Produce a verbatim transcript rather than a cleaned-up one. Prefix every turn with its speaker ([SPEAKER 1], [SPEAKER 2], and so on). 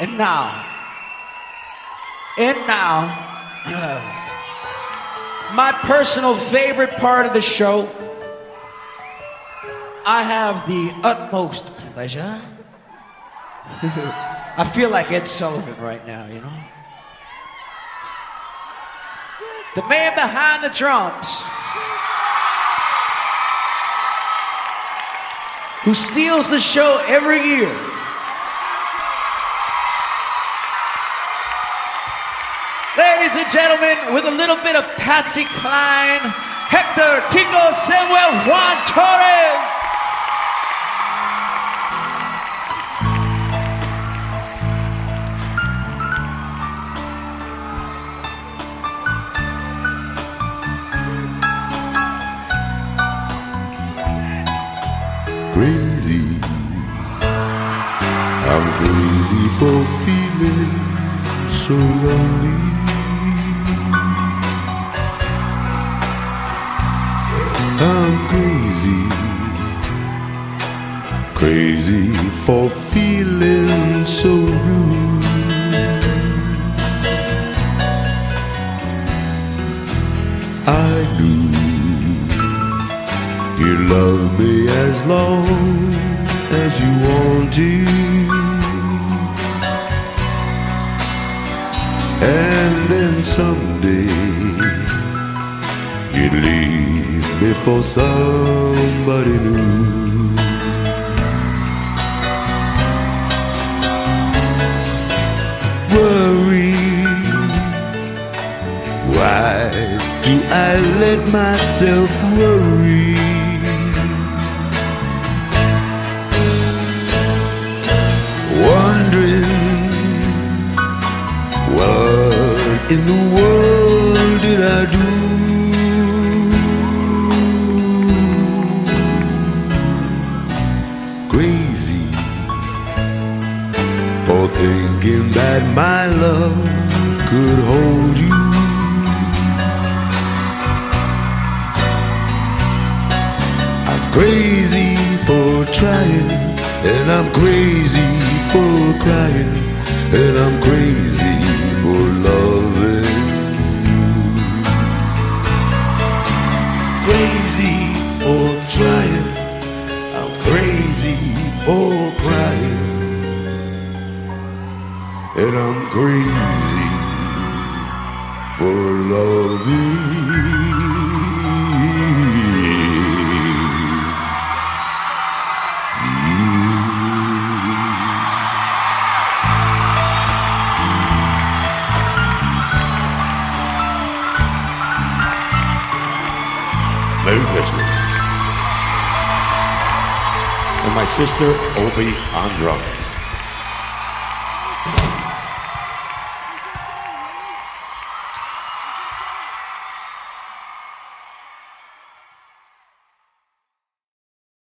[SPEAKER 1] And now, and now, my personal favorite part of the show, I have the utmost pleasure. I feel like Ed Sullivan right now, you know? The man behind the drums, who steals the show every year. Ladies and gentlemen, with a little bit of Patsy Cline, Hector Tico Samuel Juan Torres.
[SPEAKER 2] Crazy, I'm crazy for feeling so lonely. I'm crazy, crazy for feeling so rude. I knew you love me as long as you want to, and then someday you'd leave me for somebody new. Worry, why do I let myself worry? Wondering what in the world did I do? Crazy for thinking that my love could hold you. I'm crazy for trying, and I'm crazy for crying, and I'm crazy for loving you. Crazy for trying, I'm crazy for crying, and I'm crazy for loving you.
[SPEAKER 3] Merry Christmas. And my sister, Opie, on drums.